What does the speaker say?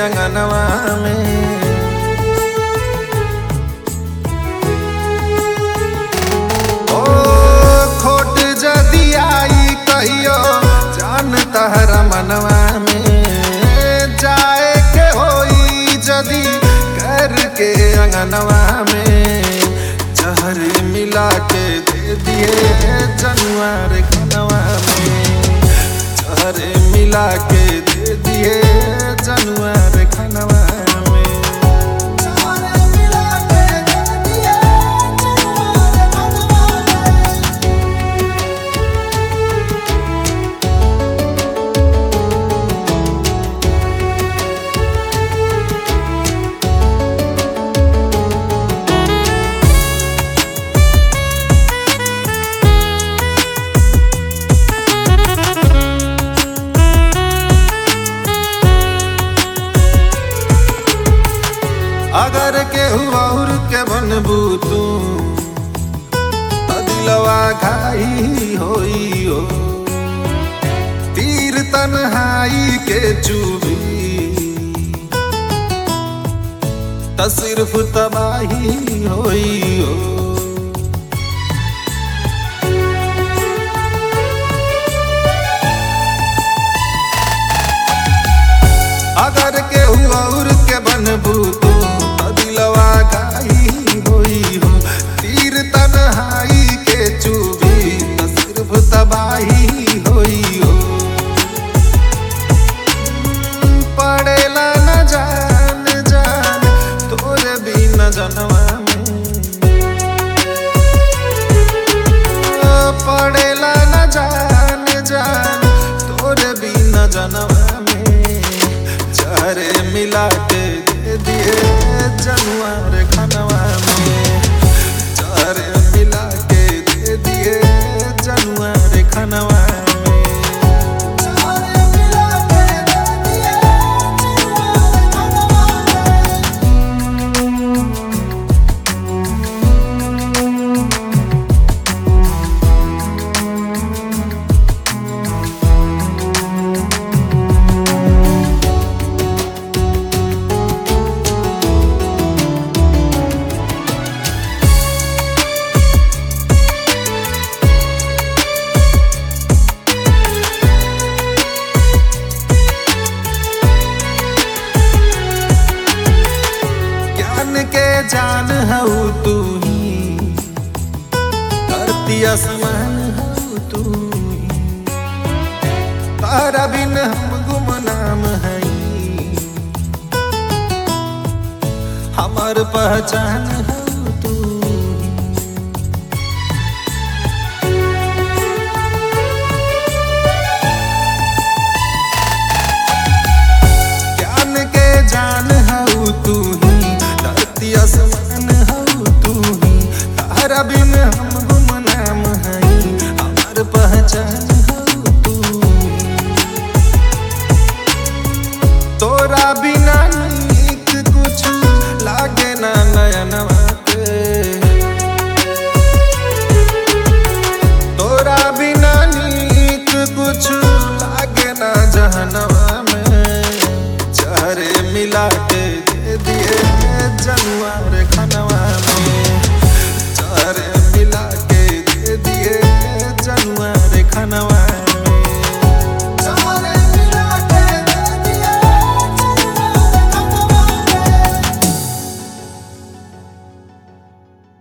अंगनवा में। ओ खोट जदी आई कहियो जान तहरा मनवा में, जाए के होई जदी करके अंगनवा में, जहर मिला के दे दिए जनुआर खनवा में, जहर मिला के दे दिए जनुआर खनवा में। अगर केहू और के बनबू तू दिलवा घाई होई हो, तीर तन्हाई के चुभी त सिर्फ तबाही होई हो। अगर केहू और के बनबू तू दिलवा घाई होई हो, तीर तन्हाई के चुभी त सिर्फ तबाही होई हो। पड़ेला न जान जान तोरे बिना जनवा में, पड़ेला न जान जान तोरे बिना जनवा में, जहर मिला के दे दिए जनुआर खनवा में, जहर मिला के दे दिए जनुआर खनवा में। के जान हऊ तू ही, धरती आसमान हऊ तू ही, तारा बिन हम गुमनाम हई, हमार पहचान हऊ तू ही। ज्ञान के जान हऊ तू ही, आसमान हऊ तू ही, तारा बिन हम गुमनाम हई, हमार पहचान हऊ तू ही। तोरा बिना नीक कुछ लागे ना नयनवा के, तोरा बिना नीक कुछ लागे ना जहनवा में, जहर मिला के दे दिए जनुआर खनवा में, जहर मिला के दे दिए जनुआर खनवा।